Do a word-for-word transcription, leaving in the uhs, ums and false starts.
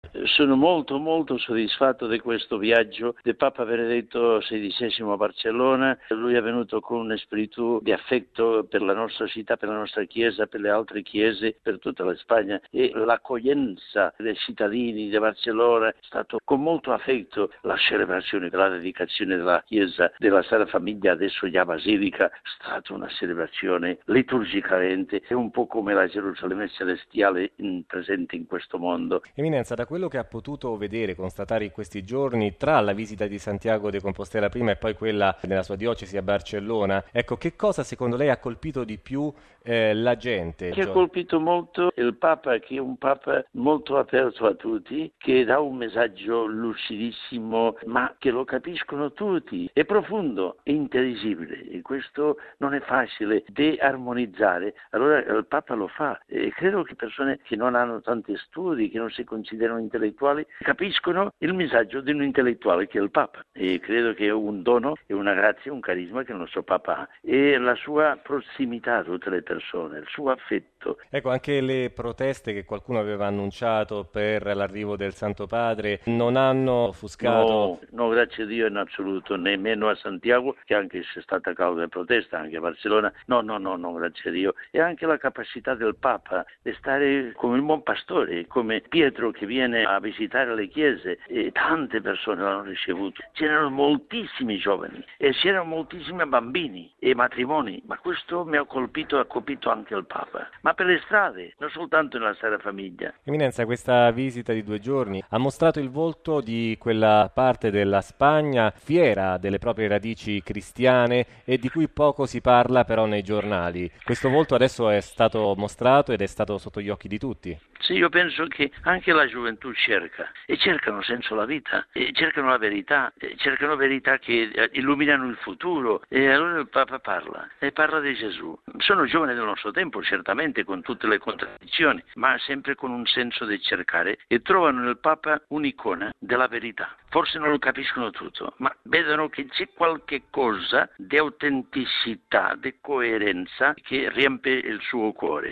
Sono molto molto soddisfatto di questo viaggio di Papa Benedetto sedicesimo a Barcellona. Lui è venuto con un spirito di affetto per la nostra città, per la nostra chiesa, per le altre chiese, per tutta la Spagna, e l'accoglienza dei cittadini di Barcellona è stato con molto affetto. La celebrazione della dedicazione della chiesa della Santa Famiglia, adesso già Basilica, è stata una celebrazione liturgicamente, è un po' come la Gerusalemme celestiale in, presente in questo mondo. Eminenza, da quello che ha potuto vedere, constatare in questi giorni, tra la visita di Santiago de Compostela prima e poi quella nella sua diocesi a Barcellona, ecco, che cosa secondo lei ha colpito di più eh, la gente? Che ha colpito molto il Papa, che è un Papa molto aperto a tutti, che dà un messaggio lucidissimo, ma che lo capiscono tutti. È profondo, è intelligibile, e questo non è facile de armonizzare. Allora il Papa lo fa, e credo che persone che non hanno tanti studi, che non si considerano intellettuali, capiscono il messaggio di un intellettuale che è il Papa, e credo che è un dono, è una grazia, un carisma che il nostro Papa ha, e la sua prossimità a tutte le persone, il suo affetto. Ecco, anche le proteste che qualcuno aveva annunciato per l'arrivo del Santo Padre non hanno offuscato? No, no, grazie a Dio in assoluto, nemmeno a Santiago, che anche se è stata causa di protesta, anche a Barcellona, no, no, no, no, grazie a Dio. E anche la capacità del Papa di stare come il buon pastore, come Pietro che viene a visitare le chiese, e tante persone l'hanno ricevuto. C'erano moltissimi giovani e c'erano moltissimi bambini e matrimoni, ma questo mi ha colpito, ha colpito anche il Papa. Ma per le strade, non soltanto nella Santa Famiglia. Eminenza, questa visita di due giorni ha mostrato il volto di quella parte della Spagna fiera delle proprie radici cristiane e di cui poco si parla però nei giornali. Questo volto adesso è stato mostrato ed è stato sotto gli occhi di tutti. Sì, io penso che anche la gioventù cerca, e cercano senso la vita, e cercano la verità, e cercano verità che illuminano il futuro, e allora il Papa parla, e parla di Gesù. Sono giovani del nostro tempo, certamente, con tutte le contraddizioni, ma sempre con un senso di cercare, e trovano nel Papa un'icona della verità. Forse non lo capiscono tutto, ma vedono che c'è qualche cosa di autenticità, di coerenza che riempie il suo cuore.